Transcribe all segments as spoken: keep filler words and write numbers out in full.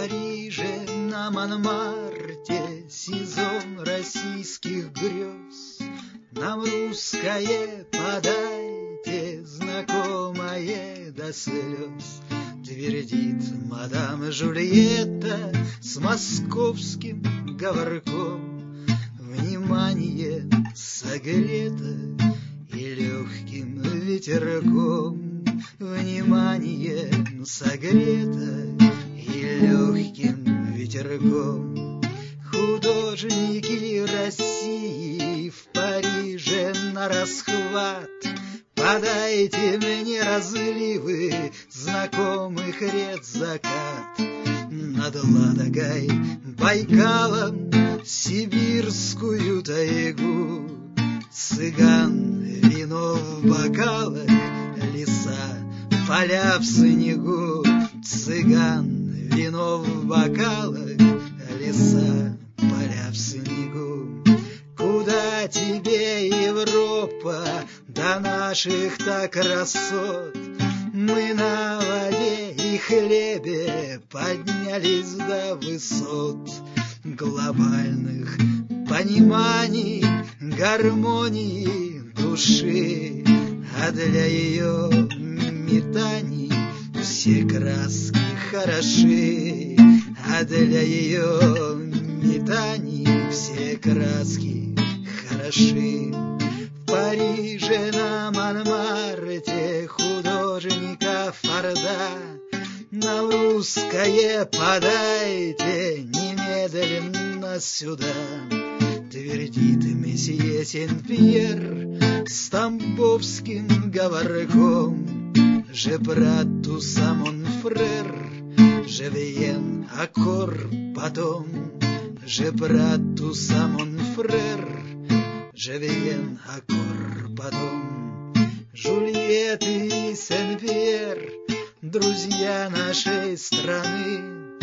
Париже, на Монмарте сезон российских грез. Нам русское подайте, знакомое до слез. Твердит мадам Жюльетта с московским говорком. Внимание согрето и легким ветерком. Внимание согрето и легким ветерком. Художники России в Париже на расхват. Подайте мне разливы знакомых рек закат. Над Ладогой, Байкалом, сибирскую тайгу. Цыган, вино в бокалах, леса, поля в снегу. Цыган, вино в бокалах, леса, поля в снегу. Куда тебе, Европа, до наших-то красот? Мы на воде и хлебе поднялись до высот глобальных пониманий, гармонии души. А для ее метаний все краски хороши. А для ее метаний все краски хороши. В Париже, на Монмарте художника Форда. Нам русское подайте немедленно сюда. Твердит месье Сен-Пьер с тамбовским говорком. Je prends tout ça, mon frère, je viens encore потом. Je prends tout ça, mon frère, je viens encore потом. Жюльетта и Сен-Пьер, друзья нашей страны,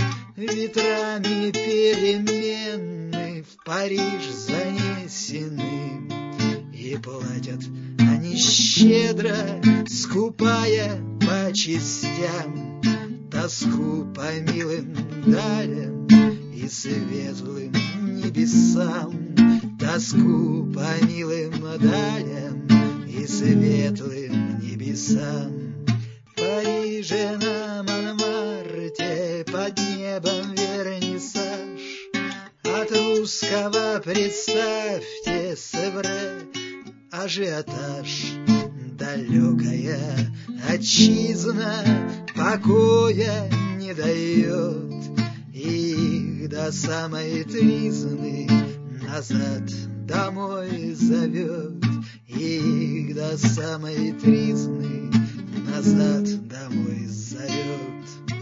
ветрами перемены в Париж занесены. И платят они щедро, скупая по частям тоску по милым далям и светлым небесам. Тоску по милым далям и светлым небесам. В Париже, на Монмарте под небом вернисаж. От русского представьте севре ажиотаж. Далекая отчизна покоя не дает. Их до самой тризны назад домой зовет. Их до самой тризны назад домой зовет.